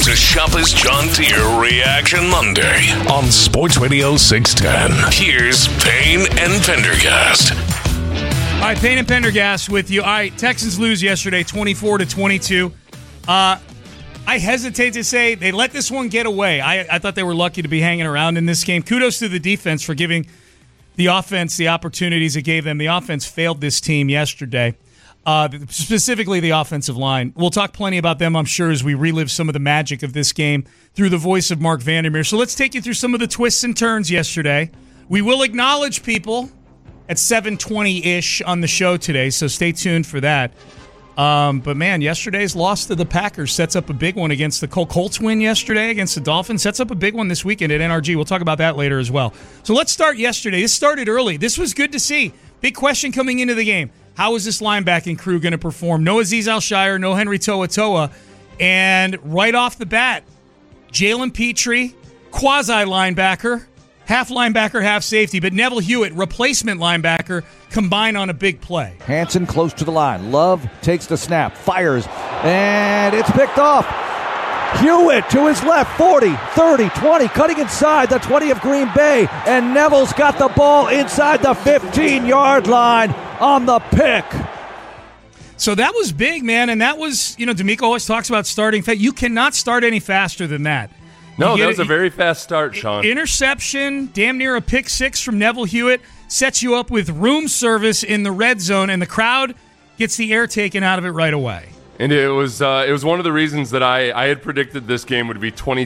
to Shopper's John Deere Reaction Monday on Sports Radio 610. Here's Payne and Pendergast. All right, Payne and Pendergast with you. All right, Texans lose yesterday, 24-22. I hesitate to say they let this one get away. I thought they were lucky to be hanging around in this game. Kudos to the defense for giving the offense the opportunities it gave them. The offense failed this team yesterday, specifically the offensive line. We'll talk plenty about them, I'm sure, as we relive some of the magic of this game through the voice of Mark Vandermeer. So let's take you through some of the twists and turns yesterday. We will acknowledge people at 7:20-ish on the show today, so stay tuned for that. But, man, yesterday's loss to the Packers sets up a big one against the Colts win yesterday against the Dolphins. Sets up a big one this weekend at NRG. We'll talk about that later as well. So let's start yesterday. This started early. This was good to see. Big question coming into the game. How is this linebacking crew going to perform? No Azeez Al-Shaair, no Henry To'oTo'o. And right off the bat, Jalen Petrie, quasi-linebacker, half linebacker, half safety, but Neville Hewitt, replacement linebacker, combine on a big play. Hansen close to the line. Love takes the snap, fires, and it's picked off. Hewitt to his left, 40, 30, 20, cutting inside the 20 of Green Bay, and Neville's got the ball inside the 15-yard line on the pick. So that was big, man, and that was, D'Amico always talks about starting fast. You cannot start any faster than that. No, that was a very fast start, Sean. Interception, damn near a pick six from Neville Hewitt, sets you up with room service in the red zone, and the crowd gets the air taken out of it right away. And it was one of the reasons that I had predicted this game would be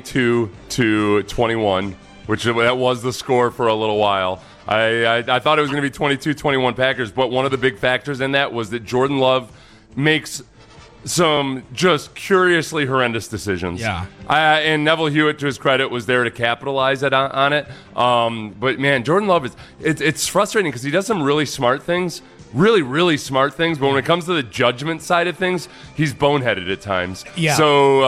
22-21, which that was the score for a little while. I thought it was going to be 22-21 Packers, but one of the big factors in that was that Jordan Love makes some just curiously horrendous decisions. Yeah. And Neville Hewitt, to his credit, was there to capitalize on it. But, man, Jordan Love, it's frustrating because he does some really smart things, really, really smart things. But when it comes to the judgment side of things, he's boneheaded at times. Yeah. So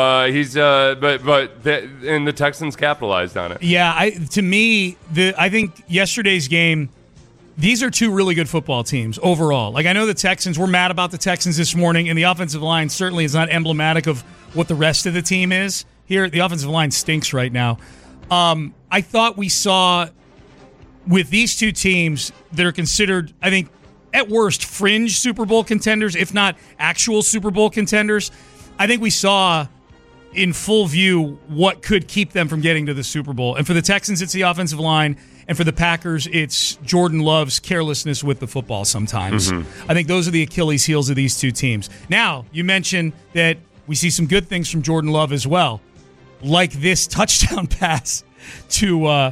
and the Texans capitalized on it. Yeah, I think yesterday's game, these are two really good football teams overall. Like, I know the Texans, we're mad about the Texans this morning, and the offensive line certainly is not emblematic of what the rest of the team is. Here, the offensive line stinks right now. I thought we saw with these two teams that are considered, I think, at worst, fringe Super Bowl contenders, if not actual Super Bowl contenders, I think we saw in full view what could keep them from getting to the Super Bowl. And for the Texans, it's the offensive line. And for the Packers, it's Jordan Love's carelessness with the football sometimes. Mm-hmm. I think those are the Achilles heels of these two teams. Now, you mentioned that we see some good things from Jordan Love as well, like this touchdown pass to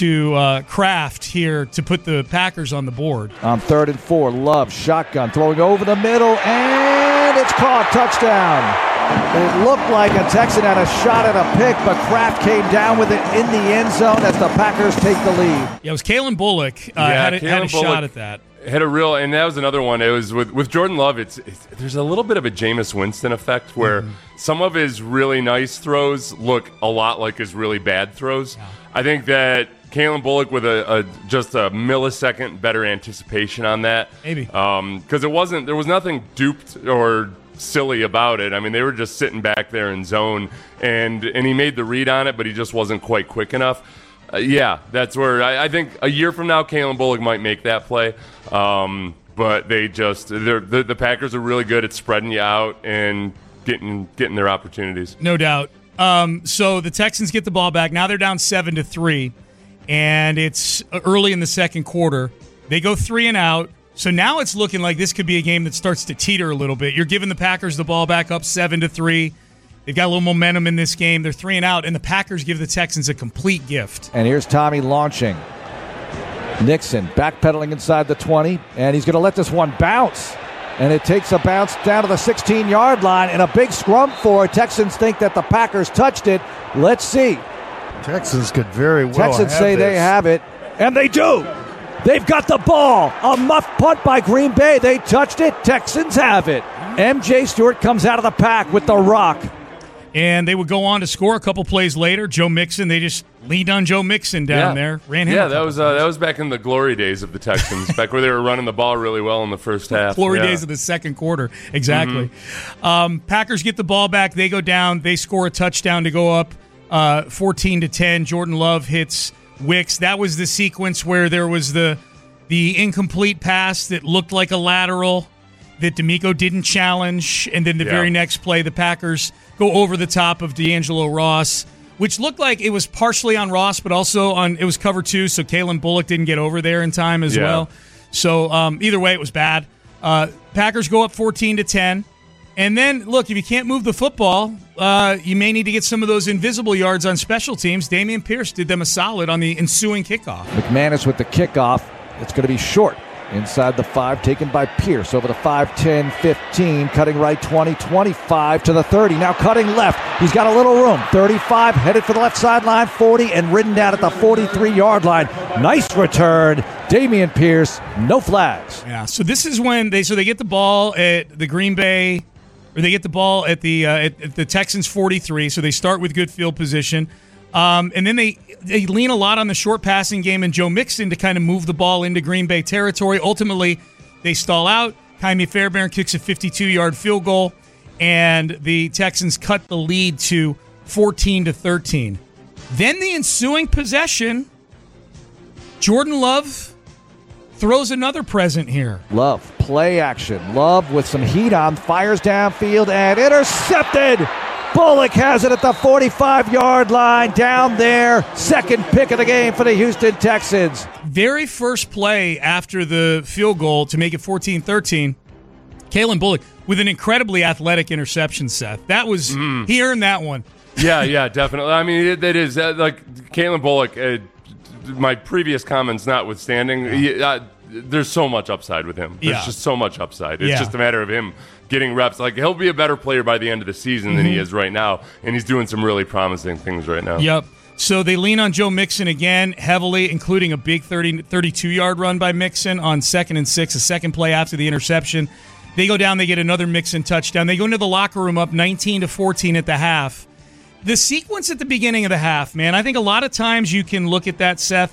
Kraft here to put the Packers on the board. On 3rd and 4, Love, shotgun, throwing over the middle, and it's caught. Touchdown. It looked like a Texan had a shot at a pick, but Kraft came down with it in the end zone as the Packers take the lead. Yeah, it was Kalen Bullock had a shot at that. Had a real, and that was another one. It was with Jordan Love. There's a little bit of a Jameis Winston effect where some of his really nice throws look a lot like his really bad throws. Yeah. I think that Kalen Bullock with just a millisecond better anticipation on that, maybe because there was nothing duped or silly about it. I mean, they were just sitting back there in zone, and he made the read on it, but he just wasn't quite quick enough. That's where I think a year from now, Kalen Bullock might make that play. But the Packers are really good at spreading you out and getting their opportunities. No doubt. So the Texans get the ball back. Now they're down 7-3, and it's early in the second quarter. They go 3 and out. So now it's looking like this could be a game that starts to teeter a little bit. You're giving the Packers the ball back up 7-3. They've got a little momentum in this game. They're 3 and out, and the Packers give the Texans a complete gift. And here's Tommy launching. Nixon backpedaling inside the 20, and he's going to let this one bounce. And it takes a bounce down to the 16-yard line, and a big scrum for it. Texans think that the Packers touched it. Let's see. Texans could very well Texans say they have it, and they do. They've got the ball. A muff punt by Green Bay. They touched it. Texans have it. MJ Stewart comes out of the pack with the rock. And they would go on to score a couple plays later. Joe Mixon, they just leaned on Joe Mixon down there, ran him. Yeah, that was back in the glory days of the Texans, back where they were running the ball really well in the first half. Glory days of the second quarter, exactly. Packers get the ball back. They go down. They score a touchdown to go up 14-10. Jordan Love hits Wicks. That was the sequence where there was the incomplete pass that looked like a lateral that D'Amico didn't challenge, and then the very next play, the Packers go over the top of D'Angelo Ross, which looked like it was partially on Ross, but also it was cover 2, so Kalen Bullock didn't get over there in time as well. So either way, it was bad. Packers go up 14-10. And then, look, if you can't move the football, you may need to get some of those invisible yards on special teams. Dameon Pierce did them a solid on the ensuing kickoff. McManus with the kickoff. It's going to be short. Inside the 5, taken by Pierce. Over the 5, 10, 15. Cutting right, 20, 25 to the 30. Now cutting left. He's got a little room. 35, headed for the left sideline. 40, and ridden down at the 43-yard line. Nice return. Dameon Pierce, no flags. Yeah, so this is when they get the ball at the Green Bay, or they get the ball at the Texans 43, so they start with good field position. And then they lean a lot on the short passing game and Joe Mixon to kind of move the ball into Green Bay territory. Ultimately, they stall out. Ka'imi Fairbairn kicks a 52-yard field goal, and the Texans cut the lead to 14-13. Then the ensuing possession, Jordan Love throws another present here. Love, play action. Love with some heat on, fires downfield, and intercepted. Bullock has it at the 45-yard line down there. Second pick of the game for the Houston Texans. Very first play after the field goal to make it 14-13, Kalen Bullock with an incredibly athletic interception, Seth. That was he earned that one. Yeah, definitely. I mean, it is like Kalen Bullock, my previous comments notwithstanding, there's so much upside with him. There's just so much upside. It's just a matter of him getting reps. Like, he'll be a better player by the end of the season than he is right now, and he's doing some really promising things right now. Yep. So they lean on Joe Mixon again heavily, including a big 32-yard run by Mixon on 2nd and 6, a second play after the interception. They go down, they get another Mixon touchdown. They go into the locker room up 19-14 at the half. The sequence at the beginning of the half, man, I think a lot of times you can look at that, Seth,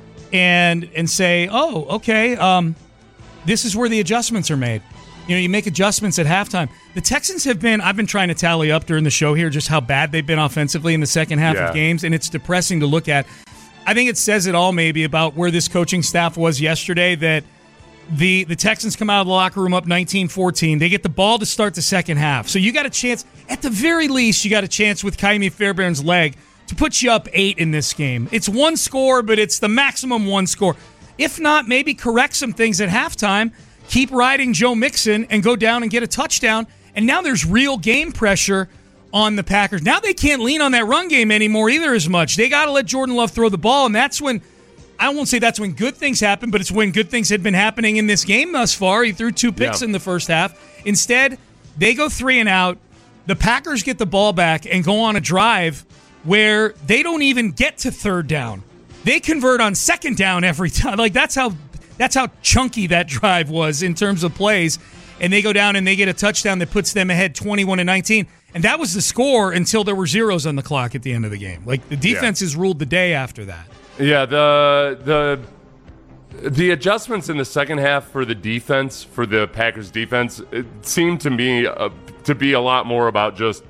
and say, oh, okay, this is where the adjustments are made. You know, you make adjustments at halftime. The Texans have been, I've been trying to tally up during the show here just how bad they've been offensively in the second half of games, and it's depressing to look at. I think it says it all maybe about where this coaching staff was yesterday, that the Texans come out of the locker room up 19-14. They get the ball to start the second half. So you got a chance, at the very least, you got a chance with Ka'imi Fairbairn's leg to put you up 8 in this game. It's one score, but it's the maximum one score. If not, maybe correct some things at halftime, keep riding Joe Mixon and go down and get a touchdown. And now there's real game pressure on the Packers. Now they can't lean on that run game anymore either as much. They got to let Jordan Love throw the ball, and that's when, I won't say that's when good things happen, but it's when good things had been happening in this game thus far. He threw 2 picks in the first half. Instead, they go 3 and out. The Packers get the ball back and go on a drive where they don't even get to third down. They convert on second down every time. Like, that's how chunky that drive was in terms of plays. And they go down and they get a touchdown that puts them ahead 21-19. And that was the score until there were zeros on the clock at the end of the game. Like, the defenses ruled the day after that. Yeah, the adjustments in the second half for the defense, for the Packers defense, it seemed to me to be a lot more about just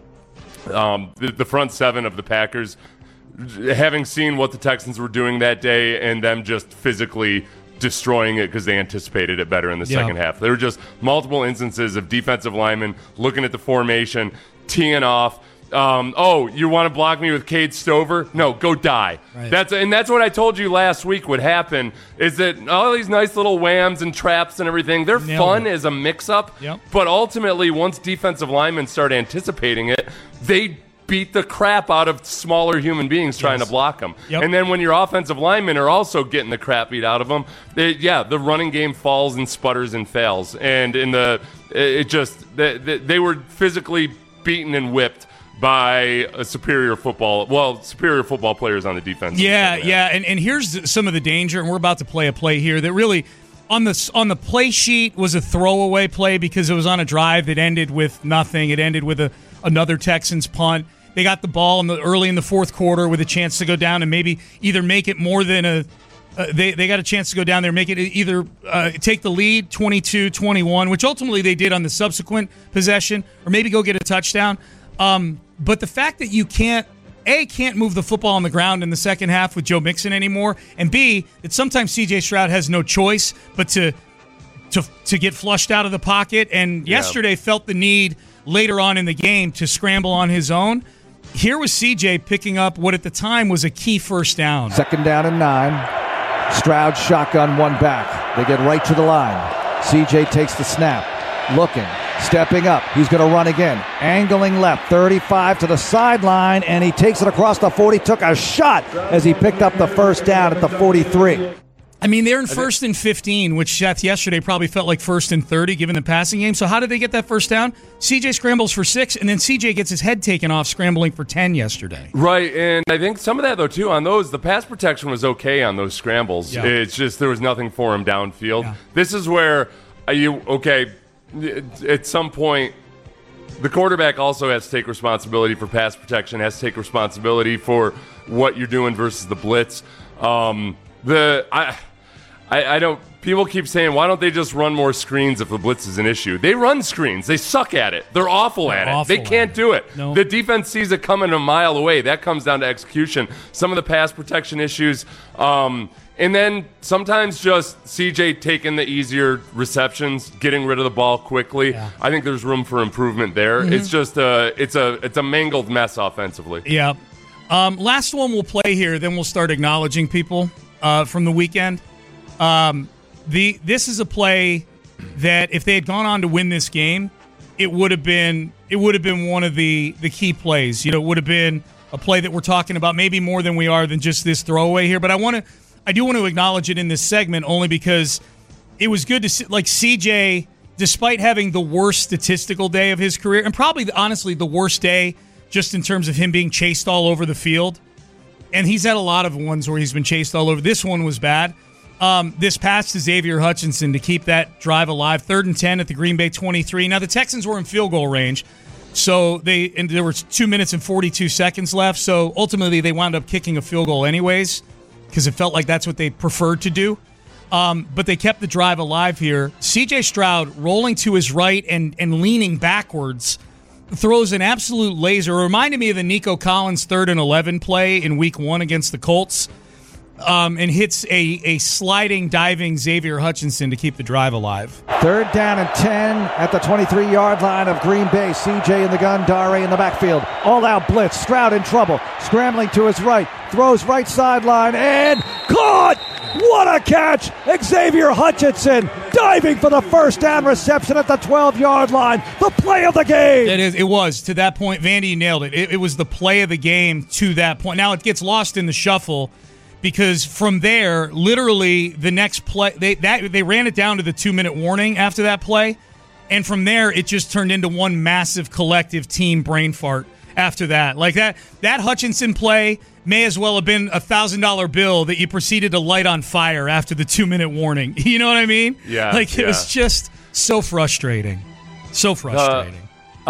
the front seven of the Packers, having seen what the Texans were doing that day and them just physically destroying it because they anticipated it better in the second half. There were just multiple instances of defensive linemen looking at the formation, teeing off. You want to block me with Cade Stover? No, go die. Right. That's what I told you last week would happen, is that all these nice little whams and traps and everything, they're fun as a mix-up, but ultimately once defensive linemen start anticipating it, they beat the crap out of smaller human beings trying to block them. And then when your offensive linemen are also getting the crap beat out of them, the running game falls and sputters and fails. And they were physically beaten and whipped by superior football players on the defense. And here's some of the danger, and we're about to play a play here that really on the play sheet was a throwaway play because it was on a drive that ended with nothing. It ended with a another Texans punt. They got the ball early in the fourth quarter with a chance to go down and maybe either make it more than a they got a chance to go down there, make it either take the lead 22-21, which ultimately they did on the subsequent possession, or maybe go get a touchdown. But the fact that you can't move the football on the ground in the second half with Joe Mixon anymore, and B, that sometimes C.J. Stroud has no choice but to get flushed out of the pocket, and yesterday felt the need later on in the game to scramble on his own. Here was C.J. picking up what at the time was a key first down. 2nd down and 9. Stroud shotgun one back. They get right to the line. C.J. takes the snap. Looking. Stepping up. He's going to run again. Angling left. 35 to the sideline, and he takes it across the 40. Took a shot as he picked up the first down at the 43. I mean, they're in 1st and 15, which Seth yesterday probably felt like 1st and 30 given the passing game. So how did they get that first down? CJ scrambles for 6, and then CJ gets his head taken off scrambling for 10 yesterday. Right, and I think some of that, though, too, on those, the pass protection was okay on those scrambles. Yeah. It's just there was nothing for him downfield. Yeah. This is where at some point, the quarterback also has to take responsibility for pass protection, has to take responsibility for what you're doing versus the blitz. I don't. People keep saying, why don't they just run more screens if the blitz is an issue? They run screens. They suck at it. They're awful at it. They can't do it. Nope. The defense sees it coming a mile away. That comes down to execution. Some of the pass protection issues. And then sometimes just CJ taking the easier receptions, getting rid of the ball quickly. Yeah. I think there's room for improvement there. Mm-hmm. It's just it's a mangled mess offensively. Yeah. Last one we'll play here, then we'll start acknowledging people from the weekend. This is a play that if they had gone on to win this game, it would have been one of the key plays. You know, it would have been a play that we're talking about maybe more than we are than just this throwaway here. But I do want to acknowledge it in this segment only because it was good to see, like, CJ, despite having the worst statistical day of his career, and probably honestly the worst day just in terms of him being chased all over the field. And he's had a lot of ones where he's been chased all over. This one was bad. This pass to Xavier Hutchinson to keep that drive alive. 3rd and 10 at the Green Bay 23. Now, the Texans were in field goal range, so there was 2 minutes and 42 seconds left. So ultimately, they wound up kicking a field goal anyways because it felt like that's what they preferred to do. But they kept the drive alive here. C.J. Stroud rolling to his right and leaning backwards throws an absolute laser. It reminded me of the Nico Collins 3rd and 11 play in Week 1 against the Colts. And hits a sliding, diving Xavier Hutchinson to keep the drive alive. 3rd down and 10 at the 23-yard line of Green Bay. CJ in the gun, Dare in the backfield. All-out blitz. Stroud in trouble. Scrambling to his right. Throws right sideline and caught! What a catch! Xavier Hutchinson diving for the first down reception at the 12-yard line. The play of the game. It was. To that point, Vandy nailed it. It was the play of the game to that point. Now it gets lost in the shuffle because from there, literally the next play, they ran it down to the 2-minute warning after that play. And from there, it just turned into one massive collective team brain fart after that. Like that Hutchinson play may as well have been a $1,000 bill that you proceeded to light on fire after the 2-minute warning. You know what I mean? Yeah. Like it was just so frustrating. So frustrating.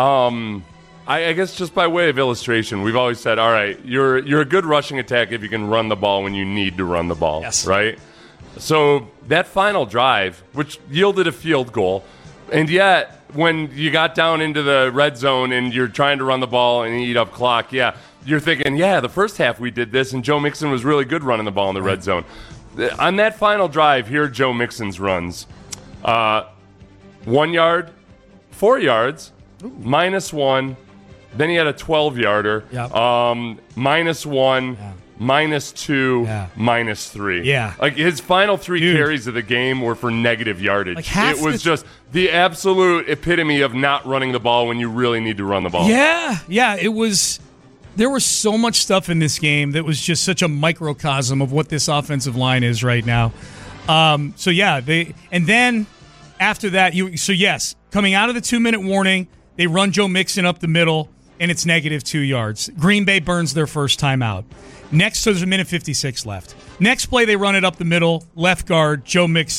I guess just by way of illustration, we've always said, all right, you're a good rushing attack if you can run the ball when you need to run the ball, yes. Right? So that final drive, which yielded a field goal, and yet when you got down into the red zone and you're trying to run the ball and eat up clock, you're thinking, the first half we did this, and Joe Mixon was really good running the ball in the red zone. On that final drive, here are Joe Mixon's runs. 1 yard, 4 yards, -1. Then he had a 12-yarder, yep. -1, -2, -3. Yeah. Like his final 3 carries of the game were for negative yardage. Like it was just the absolute epitome of not running the ball when you really need to run the ball. Yeah, it was. There was so much stuff in this game that was just such a microcosm of what this offensive line is right now. And then after that, coming out of the 2-minute warning, they run Joe Mixon up the middle, and it's -2 yards. Green Bay burns their first timeout. Next, so there's 1:56 left. Next play, they run it up the middle, left guard, Joe Mixon,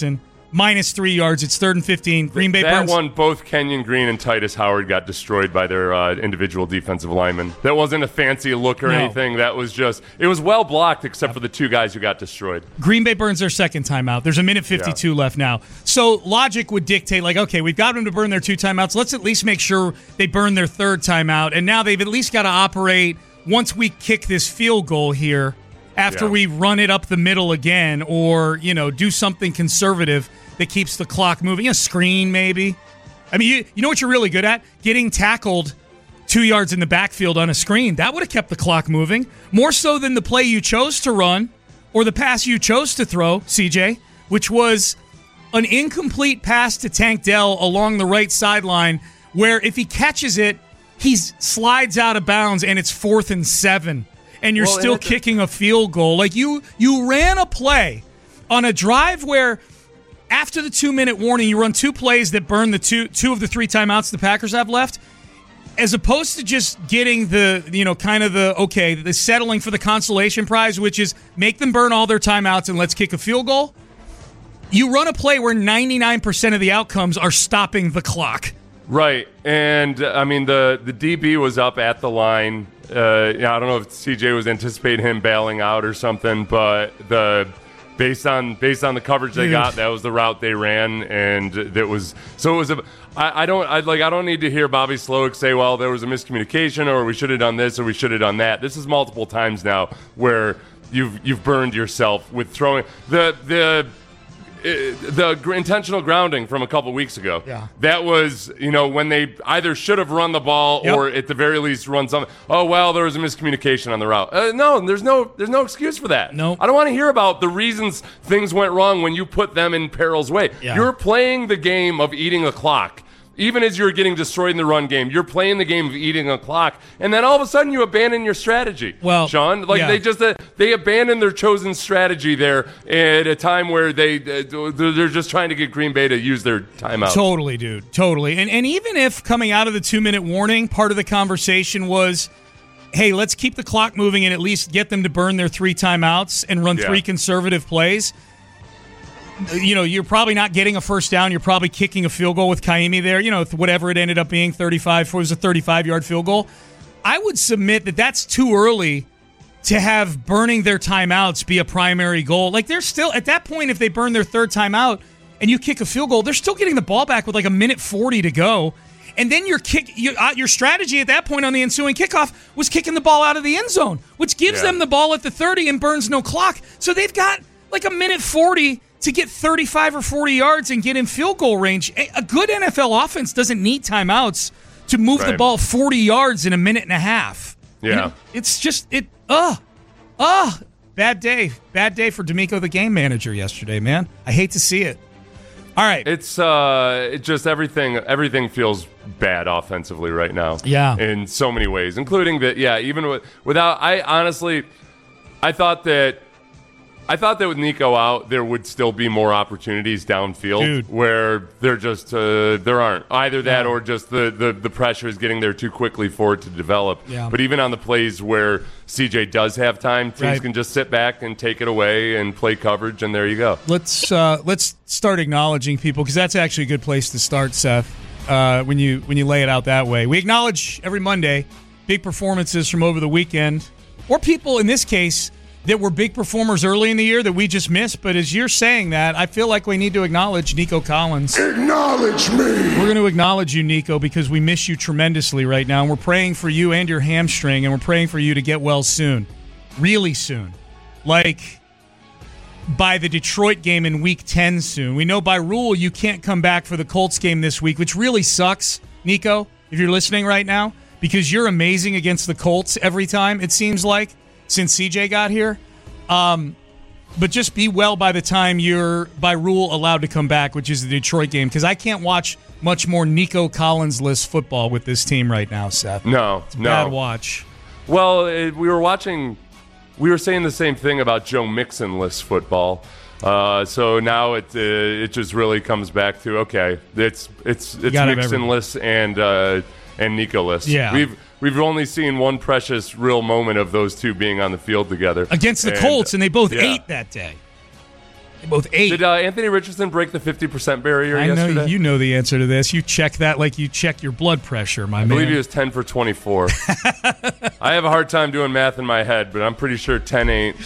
minus 3 yards. It's 3rd and 15. Green Bay that burns. one, both Kenyon Green and Titus Howard got destroyed by their individual defensive linemen. That wasn't a fancy look or anything. That was just, it was well blocked except for the two guys who got destroyed. Green Bay burns their second timeout. There's a minute 52 left now. So logic would dictate, like, okay, we've got them to burn their 2 timeouts. Let's at least make sure they burn their 3rd timeout. And now they've at least got to operate once we kick this field goal here after we run it up the middle again, or, do something conservative that keeps the clock moving. A screen, maybe. I mean, you know what you're really good at? Getting tackled 2 yards in the backfield on a screen. That would have kept the clock moving. More so than the play you chose to run or the pass you chose to throw, CJ, which was an incomplete pass to Tank Dell along the right sideline, where if he catches it, he slides out of bounds and it's 4th and 7. And you're still kicking a field goal. Like, you ran a play on a drive where after the 2-minute warning, you run 2 plays that burn the two of the 3 timeouts the Packers have left, as opposed to just getting the settling for the consolation prize, which is make them burn all their timeouts and let's kick a field goal. You run a play where 99% of the outcomes are stopping the clock. Right, and I mean the DB was up at the line. I don't know if CJ was anticipating him bailing out or something, but based on the coverage they got, that was the route they ran, and it was I don't need to hear Bobby Slowick say, well, there was a miscommunication, or we should have done this, or we should have done that. This is multiple times now where you've burned yourself with throwing the intentional grounding from a couple weeks ago. Yeah. That was, when they either should have run the ball or at the very least run something. Oh, well, there was a miscommunication on the route. No, there's no excuse for that. No. I don't want to hear about the reasons things went wrong when you put them in peril's way. Yeah. You're playing the game of eating a clock. Even as you're getting destroyed in the run game, you're playing the game of eating a clock, and then all of a sudden you abandon your strategy. Well, Sean, they abandoned their chosen strategy there at a time where they're just trying to get Green Bay to use their timeout. Totally, dude. Totally. And even if coming out of the 2-minute warning, part of the conversation was, hey, let's keep the clock moving and at least get them to burn their 3 timeouts and run 3 conservative plays. You're probably not getting a first down. You're probably kicking a field goal with Kaimi there. Whatever it ended up being, 35. It was a 35-yard field goal. I would submit that that's too early to have burning their timeouts be a primary goal. Like, they're still, at that point, if they burn their 3rd timeout and you kick a field goal, they're still getting the ball back with like a minute 40 to go. And then your strategy at that point on the ensuing kickoff was kicking the ball out of the end zone, which gives them the ball at the 30 and burns no clock. So they've got like a minute 40 to get 35 or 40 yards and get in field goal range. A good NFL offense doesn't need timeouts to move the ball 40 yards in a minute and a half. Yeah. It's just, bad day. Bad day for D'Amico, the game manager, yesterday, man. I hate to see it. All right. It's just everything feels bad offensively right now. Yeah. In so many ways, including that, even without, I thought that with Nico out, there would still be more opportunities downfield where there aren't. Either that or just the pressure is getting there too quickly for it to develop. Yeah. But even on the plays where CJ does have time, teams can just sit back and take it away and play coverage, and there you go. Let's start acknowledging people, because that's actually a good place to start, Seth, when you lay it out that way. We acknowledge every Monday big performances from over the weekend, or people, in this case, that were big performers early in the year that we just missed. But as you're saying that, I feel like we need to acknowledge Nico Collins. Acknowledge me! We're going to acknowledge you, Nico, because we miss you tremendously right now. And we're praying for you and your hamstring, and we're praying for you to get well soon. Really soon. Like by the Detroit game in Week 10 soon. We know by rule you can't come back for the Colts game this week, which really sucks, Nico, if you're listening right now, because you're amazing against the Colts every time, it seems like, since CJ got here. But just be well by the time you're, by rule, allowed to come back, which is the Detroit game, because I can't watch much more Nico Collins-less football with this team right now, Seth. No. Bad watch. Well, we were saying the same thing about Joe Mixon-less football. So now it just really comes back to, okay, it's Mixon-less and Nico-less. Yeah. We've only seen one precious real moment of those two being on the field together. Against the Colts, and they both ate that day. Both 8. Did Anthony Richardson break the 50% barrier yesterday? I know you know the answer to this. You check that like you check your blood pressure, my man. I believe he was 10 for 24. I have a hard time doing math in my head, but I'm pretty sure 10 ain't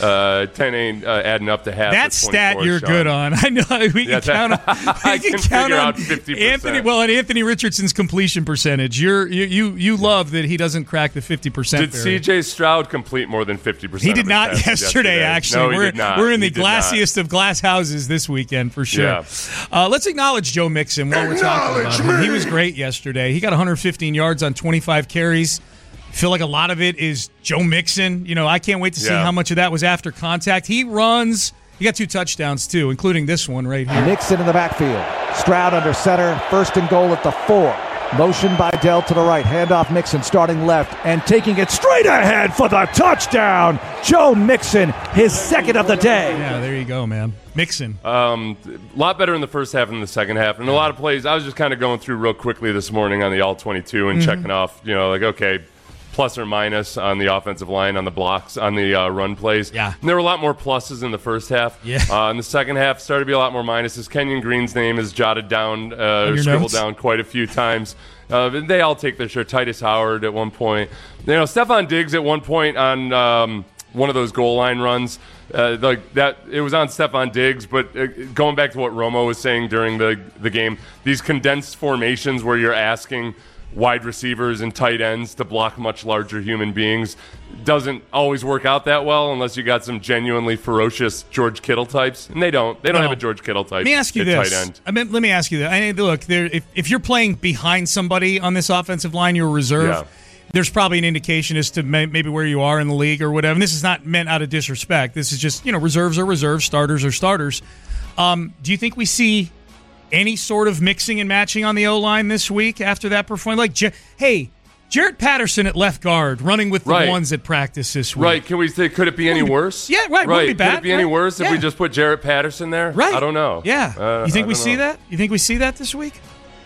adding up to half. That stat you're Sean. good on. I know we can count on. I can figure out 50%. Anthony. Well, and Anthony Richardson's completion percentage. You love that he doesn't crack the 50%. Did C.J. Stroud complete more than 50%? He did not yesterday. Actually, no, he did not. We're in the He did glassiest of glass houses this weekend for sure. Yeah. Let's acknowledge Joe Mixon while we're talking about him. He was great yesterday. He got 115 yards on 25 carries. I feel like a lot of it is Joe Mixon. You know, I can't wait to see how much of that was after contact. He runs. He got 2 touchdowns, too, including this one right here. Mixon in the backfield. Stroud under center. 1st and goal at the 4. Motion by Dell to the right. Handoff Mixon starting left and taking it straight ahead for the touchdown. Joe Mixon, his 2nd of the day. Yeah, there you go, man. Mixon. A lot better in the first half than the second half. And a lot of plays, I was just kind of going through real quickly this morning on the All-22 and checking off, like, okay, plus or minus on the offensive line, on the blocks, on the run plays. Yeah. And there were a lot more pluses in the first half. Yeah. In the second half, started to be a lot more minuses. Kenyon Green's name is jotted down, scribbled notes? down quite a few times. They all take their share. Titus Howard at one point. Stephon Diggs at one point on one of those goal line runs. Like that, it was on Stephon Diggs, but going back to what Romo was saying during the game, these condensed formations where you're asking wide receivers and tight ends to block much larger human beings doesn't always work out that well unless you got some genuinely ferocious George Kittle types, and they don't have a George Kittle type. Let me ask you at this. Tight end. Let me ask you that. Look, if you're playing behind somebody on this offensive line, you're a reserve. Yeah. There's probably an indication as to maybe where you are in the league or whatever. And this is not meant out of disrespect. This is just, reserves are reserves, starters are starters. Do you think we see any sort of mixing and matching on the O-line this week after that performance? Like, Jarrett Patterson at left guard running with the ones at practice this week. Right. Can we say, could it be any worse? Yeah, right. Wouldn't be bad. Could it be any worse if we just put Jarrett Patterson there? Right. I don't know. Yeah. You think we see that? You think we see that this week?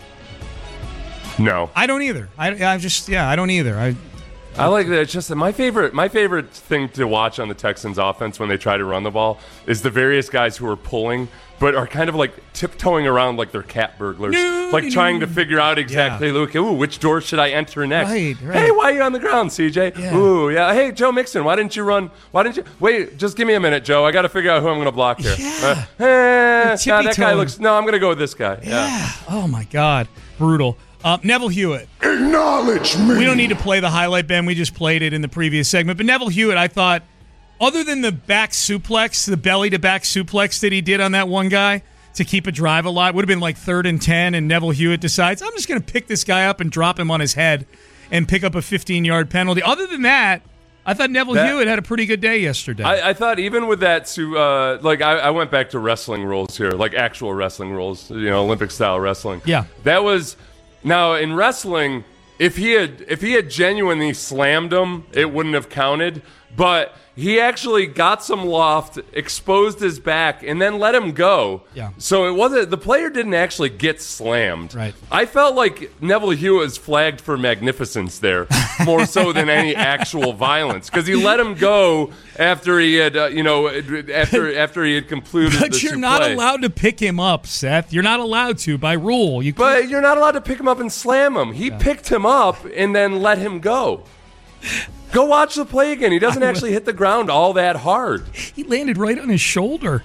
No. I don't either. I don't either. I like that. It's just that my favorite thing to watch on the Texans offense when they try to run the ball is the various guys who are pulling but are kind of like tiptoeing around like they're cat burglars, trying to figure out exactly, which door should I enter next? Right. Hey, why are you on the ground, CJ? Yeah. Ooh, yeah. Hey, Joe Mixon, why didn't you run? Wait, just give me a minute, Joe. I got to figure out who I'm going to block here. Yeah. That guy looks. No, I'm going to go with this guy. Yeah. Oh my God, brutal. Neville Hewitt. Acknowledge me. We don't need to play the highlight, Ben. We just played it in the previous segment. But Neville Hewitt, I thought, other than the back suplex, the belly-to-back suplex that he did on that one guy to keep a drive alive, would have been like 3rd and 10, and Neville Hewitt decides, I'm just going to pick this guy up and drop him on his head and pick up a 15-yard penalty. Other than that, I thought Neville Hewitt had a pretty good day yesterday. I thought even with that, I went back to wrestling rules here, like actual wrestling rules, Olympic-style wrestling. Yeah. That was... Now, in wrestling, if he had genuinely slammed him, it wouldn't have counted. But he actually got some loft, exposed his back, and then let him go. Yeah. So it wasn't, the player didn't actually get slammed. Right. I felt like Neville Hewitt was flagged for magnificence there, more so than any actual violence, because he let him go after he had, after he had concluded. But you're not allowed to pick him up, Seth. You're not allowed to by rule. But you're not allowed to pick him up and slam him. He picked him up and then let him go. Go watch the play again. He doesn't actually hit the ground all that hard. He landed right on his shoulder.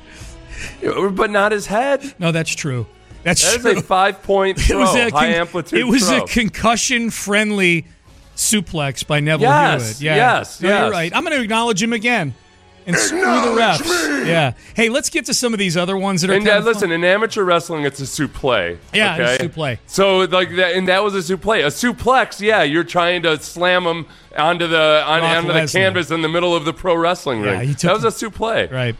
But not his head. No, that's true. That is a 5-point throw, high amplitude It was throw. a concussion-friendly suplex by Neville Hewitt. Yeah. Yes. You're right. I'm going to acknowledge him again. And screw the refs. Yeah. Hey, let's get to some of these other ones that are. Listen, in amateur wrestling, it's a suplex. Yeah, okay? It's a suplex. So like that, and that was a suplex. A suplex, yeah, you're trying to slam them onto the canvas in the middle of the pro wrestling ring. That was a suplex. Right.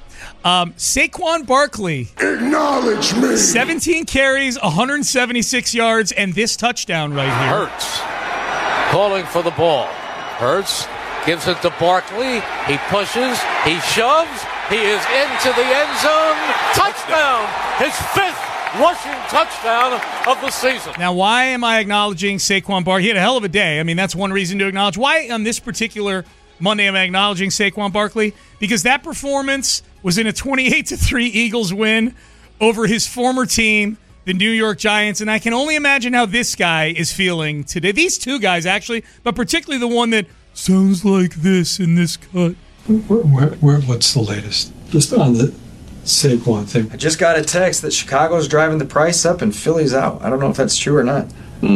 Saquon Barkley. Acknowledge me. 17 carries, 176 yards, and this touchdown right here. Hurts calling for the ball. Hurts gives it to Barkley. He pushes. He shoves. He is into the end zone. Touchdown! His 5th rushing touchdown of the season. Now, why am I acknowledging Saquon Barkley? He had a hell of a day. I mean, that's one reason to acknowledge. Why on this particular Monday am I acknowledging Saquon Barkley? Because that performance was in a 28-3 Eagles win over his former team, the New York Giants, and I can only imagine how this guy is feeling today. These two guys, actually, but particularly the one that sounds like this in this cut. What's the latest? Just on the Saquon thing. I just got a text that Chicago's driving the price up and Philly's out. I don't know if that's true or not.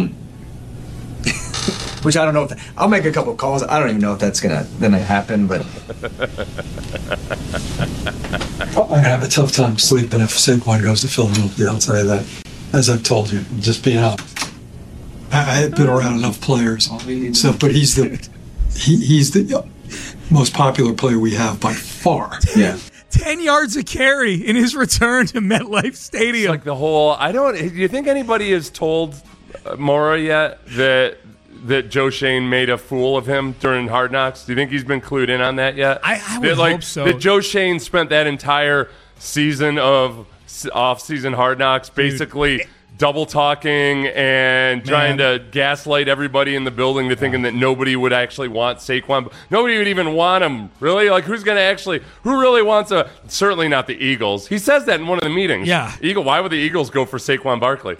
Which I don't know if I'll make a couple calls. I don't even know if that's gonna happen, but I'm gonna have a tough time sleeping if Saquon goes to Philadelphia. I'll tell you that. As I've told you, just being out. I've been around enough players, so but he's the most popular player we have by far. Yeah. 10 yards a carry in his return to MetLife Stadium. It's like the whole. Do you think anybody has told Mora yet that Joe Shane made a fool of him during Hard Knocks? Do you think he's been clued in on that yet? I would hope so. That Joe Shane spent that entire season of off-season Hard Knocks basically double talking and trying to gaslight everybody in the building to thinking that nobody would actually want Saquon. Nobody would even want him, really? Like, who really wants certainly not the Eagles. He says that in one of the meetings. Yeah. Why would the Eagles go for Saquon Barkley?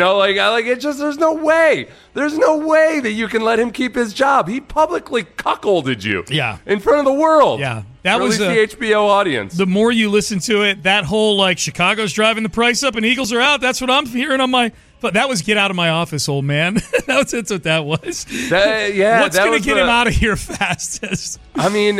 There's no way. There's no way that you can let him keep his job. He publicly cuckolded you. Yeah. In front of the world. Yeah. That was the HBO audience. The more you listen to it, that whole Chicago's driving the price up and Eagles are out. That's what I'm hearing on my. But that was get out of my office, old man. That's what that was. What's going to get him out of here fastest? I mean,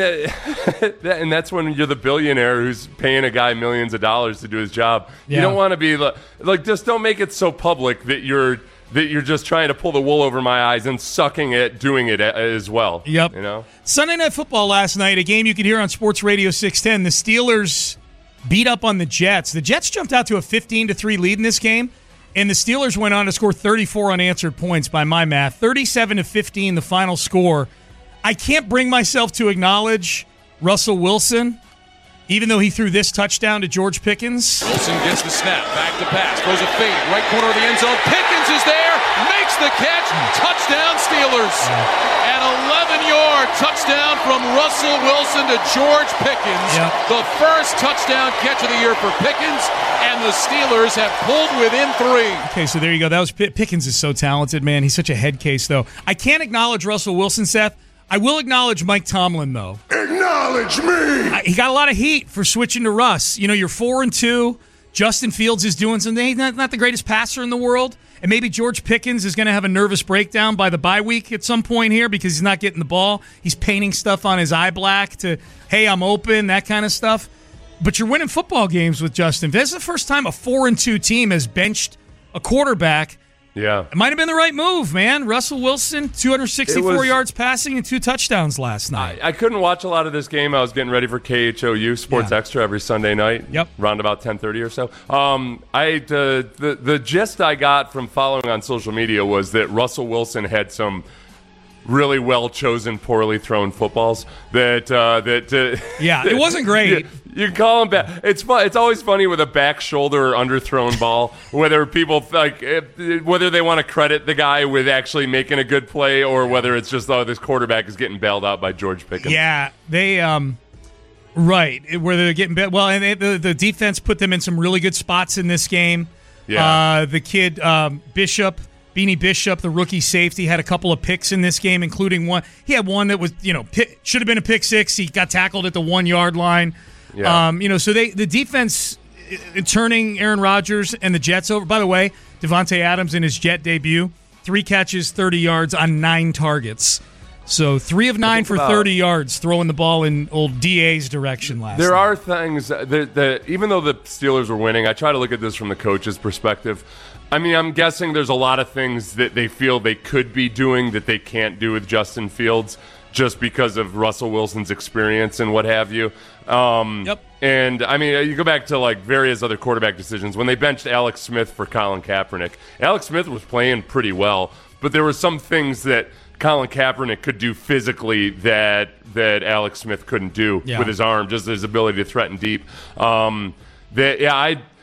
and that's when you're the billionaire who's paying a guy millions of dollars to do his job. Yeah. You don't want to be just don't make it so public that you're just trying to pull the wool over my eyes and sucking at doing it as well. Yep. You know? Sunday Night Football last night, a game you could hear on Sports Radio 610. The Steelers beat up on the Jets. The Jets jumped out to a 15-3 lead in this game, and the Steelers went on to score 34 unanswered points by my math. 37-15, the final score. I can't bring myself to acknowledge Russell Wilson, even though he threw this touchdown to George Pickens. Wilson gets the snap, back to pass, throws a fade, right corner of the end zone. Pickens is there, makes the catch, touchdown Steelers. An 11-yard touchdown from Russell Wilson to George Pickens. Yep. The first touchdown catch of the year for Pickens, and the Steelers have pulled within 3. Okay, so there you go. That was Pickens is so talented, man. He's such a head case, though. I can't acknowledge Russell Wilson, Seth. I will acknowledge Mike Tomlin, though. Acknowledge me! He got a lot of heat for switching to Russ. You know, you're 4-2. Justin Fields is doing something. He's not the greatest passer in the world. And maybe George Pickens is going to have a nervous breakdown by the bye week at some point here because he's not getting the ball. He's painting stuff on his eye black to, hey, I'm open, that kind of stuff. But you're winning football games with Justin. This is the first time a 4-2 team has benched a quarterback. Yeah. It might have been the right move, man. Russell Wilson, 264 yards passing and 2 touchdowns last night. I couldn't watch a lot of this game. I was getting ready for KHOU Sports Extra every Sunday night. Yep. Around about 10:30 or so. The gist I got from following on social media was that Russell Wilson had some really well chosen, poorly thrown footballs. It wasn't great. You can call him back. It's fun. It's always funny with a back shoulder or underthrown ball, whether people whether they want to credit the guy with actually making a good play or whether it's just this quarterback is getting bailed out by George Pickens. Yeah, they right where they're getting well, and the defense put them in some really good spots in this game. Yeah, the kid Bishop. Beanie Bishop, the rookie safety, had a couple of picks in this game, including one. He had one that was, should have been a pick six. He got tackled at the 1 yard line. Yeah. So the defense turning Aaron Rodgers and the Jets over. By the way, Devontae Adams in his Jet debut, 3 catches, 30 yards on 9 targets. So 3 of 9 for 30 yards, throwing the ball in old DA's direction last night. There are things that even though the Steelers were winning, I try to look at this from the coach's perspective. I mean, I'm guessing there's a lot of things that they feel they could be doing that they can't do with Justin Fields just because of Russell Wilson's experience and what have you. Yep. And, I mean, you go back to, various other quarterback decisions. When they benched Alex Smith for Colin Kaepernick, Alex Smith was playing pretty well, but there were some things that Colin Kaepernick could do physically that Alex Smith couldn't do with his arm, just his ability to threaten deep.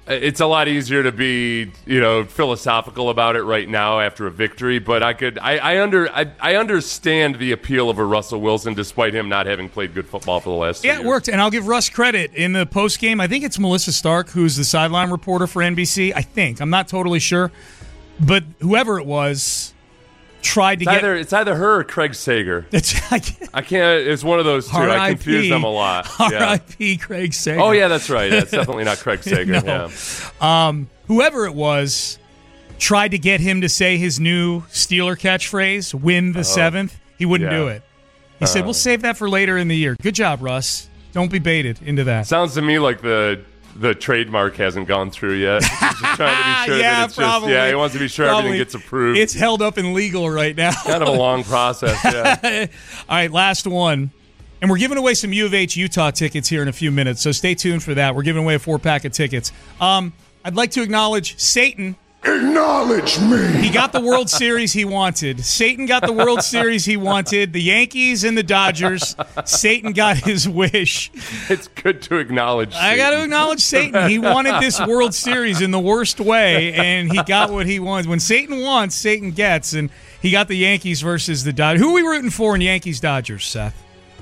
It's a lot easier to be, philosophical about it right now after a victory. But I understand the appeal of a Russell Wilson, despite him not having played good football for the last 2 years. Yeah, it worked, and I'll give Russ credit in the post game. I think it's Melissa Stark who's the sideline reporter for NBC. I think I'm not totally sure, but whoever it was tried to It's either her or Craig Sager. I can't. It's one of those two. I confuse them a lot. R.I.P. Craig Sager. Oh yeah, that's right. That's definitely not Craig Sager. No. Yeah. Whoever it was tried to get him to say his new Steeler catchphrase, "Win the seventh." He wouldn't do it. He said, "We'll save that for later in the year." Good job, Russ. Don't be baited into that. Sounds to me like the trademark hasn't gone through yet. He's just trying to be sure that it's probably. he wants to be sure everything gets approved. It's held up in legal right now. Kind of a long process, yeah. All right, last one. And we're giving away some U of H Utah tickets here in a few minutes, so stay tuned for that. We're giving away a 4-pack of tickets. I'd like to acknowledge Satan. Acknowledge me. He got the World Series he wanted. Satan got the World Series he wanted. The Yankees and the Dodgers. Satan got his wish. It's good to acknowledge Satan. I got to acknowledge Satan. He wanted this World Series in the worst way, and he got what he wants. When Satan wants, Satan gets, and he got the Yankees versus the Dodgers. Who are we rooting for in Yankees-Dodgers, Seth?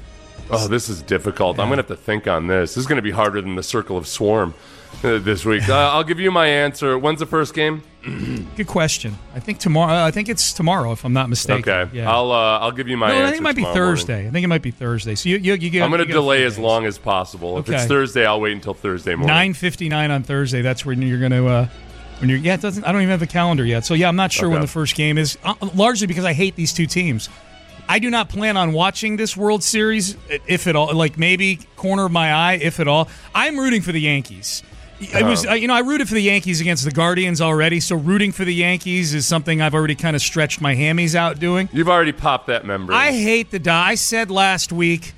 Oh, this is difficult. I'm going to have to think on this. This is going to be harder than the Circle of Swarm this week. I'll give you my answer. When's the first game? Good question. I think tomorrow. I think it's tomorrow, if I'm not mistaken. Okay. Yeah. I'll give you my answer. I think it might be Thursday. Morning. I think it might be Thursday. So you I'm going to delay as long as possible. Okay. If it's Thursday, I'll wait until Thursday morning. 9:59 on Thursday. That's when you're going to. It doesn't. I don't even have the calendar yet. So yeah, I'm not sure when the first game is. Largely because I hate these two teams. I do not plan on watching this World Series, if at all. Like maybe corner of my eye, if at all. I'm rooting for the Yankees. It was, I rooted for the Yankees against the Guardians already, so rooting for the Yankees is something I've already kind of stretched my hammies out doing. You've already popped that membrane. I hate I said last week,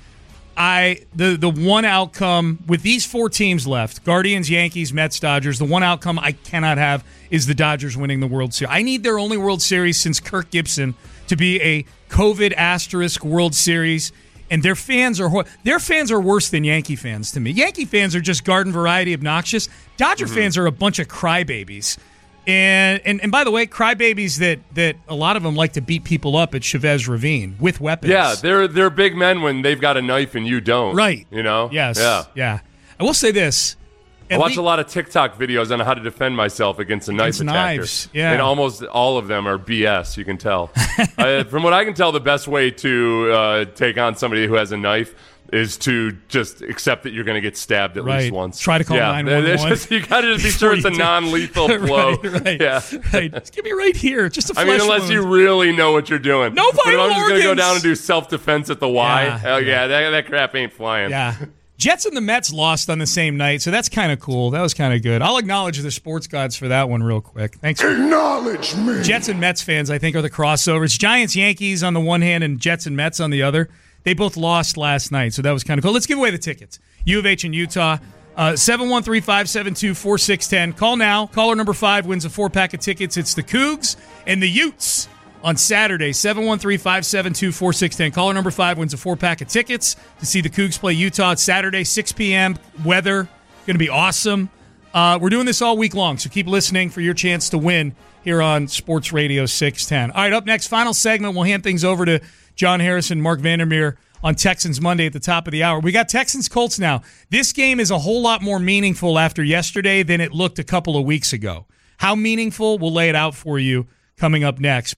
the one outcome with these four teams left, Guardians, Yankees, Mets, Dodgers, the one outcome I cannot have is the Dodgers winning the World Series. I need their only World Series since Kirk Gibson to be a COVID asterisk World Series. And their fans are worse than Yankee fans to me. Yankee fans are just garden variety obnoxious. Dodger fans are a bunch of crybabies. And by the way, crybabies that a lot of them like to beat people up at Chavez Ravine with weapons. Yeah, they're big men when they've got a knife and you don't. Right. You know? Yes. Yeah. I will say this. I watch a lot of TikTok videos on how to defend myself against a knife attacker. Knives, yeah. And almost all of them are BS, you can tell. From what I can tell, the best way to take on somebody who has a knife is to just accept that you're going to get stabbed at least once. Try to call 911. You got to just be sure it's a non-lethal blow. Right. Yeah. Right. Just give me right here. Just a flesh unless wound. you really know what you're doing. No vital But if I'm just going to go organs. down and do self-defense at the Y, that crap ain't flying. Yeah. Jets and the Mets lost on the same night, so that's kind of cool. That was kind of good. I'll acknowledge the sports gods for that one real quick. Thanks. Acknowledge me. Jets and Mets fans, I think, are the crossovers. Giants, Yankees on the one hand and Jets and Mets on the other. They both lost last night, so that was kind of cool. Let's give away the tickets. U of H in Utah, 713-572-4610. Call now. Caller number 5 wins a 4-pack of tickets. It's the Cougs and the Utes on Saturday, 713-572-4610. Caller number 5 wins a 4-pack of tickets to see the Cougs play Utah. It's Saturday, 6 p.m. Weather, going to be awesome. We're doing this all week long, so keep listening for your chance to win here on Sports Radio 610. All right, up next, final segment. We'll hand things over to John Harrison, Mark Vandermeer on Texans Monday at the top of the hour. We got Texans-Colts now. This game is a whole lot more meaningful after yesterday than it looked a couple of weeks ago. How meaningful? We'll lay it out for you coming up next.